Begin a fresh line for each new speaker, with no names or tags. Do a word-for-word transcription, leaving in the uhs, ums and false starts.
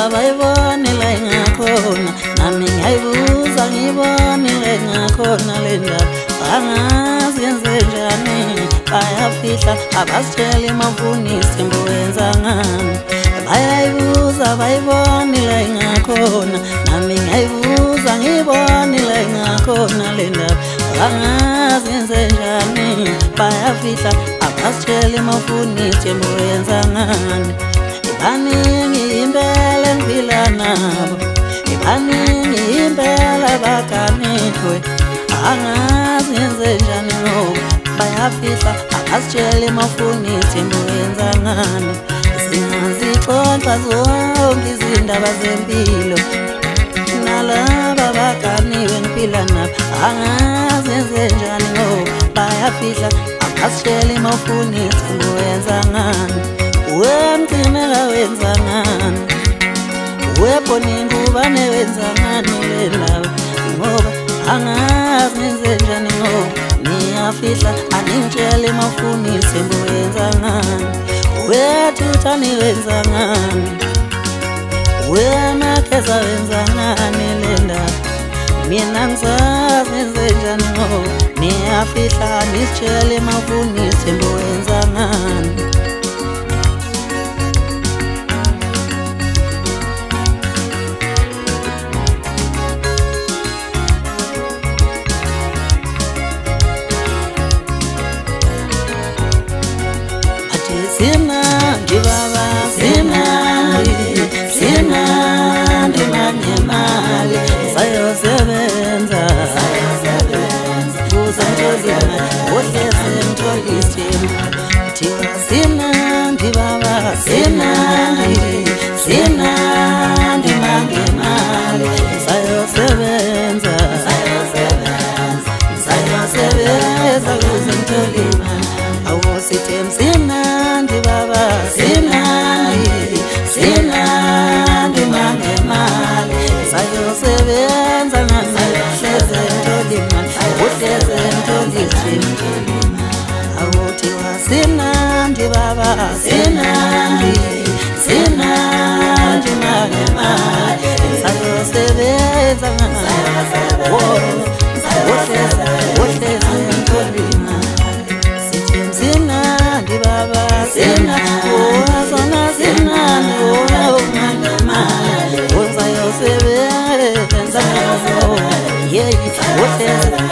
bayibone la ingakhona nami ngiyayibuza ngibone la ingakhona le ndaba angazi yenze njani bayafihla abasitshela emavunisi mbuyenza ngani bayayibuza bayibone la ingakhona nami ngiyayibuza ngibone la ingakhona le ndaba angazi yenze njani bayafihla abasitshela emavunisi mbuyenza ngani ibaningi impela ngiphila nabo ibaningi impela bakanitwe angazi yenze njani ngoba bayafihla abasitshela emavunisi mbuyenza ngani singazixoxa zonke izindaba zempilo nalaba baganiwe ngiphila nabo angazi yenze njani ngoba bayafihla abasitshela emavunisi mbuyenza ngani wemcimeka wenza ngani webona ingubane wenza ngani le ndaba ngoba angazi ngenze njani ngoba niyafihla aningitshela emavunisi mbuyenza ngani wethuthani wenza ngani wemakeza wenza ngani le ndaba mina ngisazi ngenze njani ngoba niyafihla nisitshela emavunisi mbuyenza ngani Sinandi baba, sinandi, sinandi manyemali sayosebenza, sayosebenza kuza ntozima, ohlezi ntolithima thiwa sinandi baba, sinandi, sinandi manyemali sayosebenza, sayosebenza, sayosebenza kuza ntolima awosithem sinandi baba sinandi sinandi mangemali sayosebenza namahleze ntolima uhleze ntolithima awothiwa sinandi baba sinandi sinandi mangemali sayosebenza uhleze uhleze ntolima sinandi baba sinandi owazona sinandi owawumangemali uzayosebenza yeyi uhleze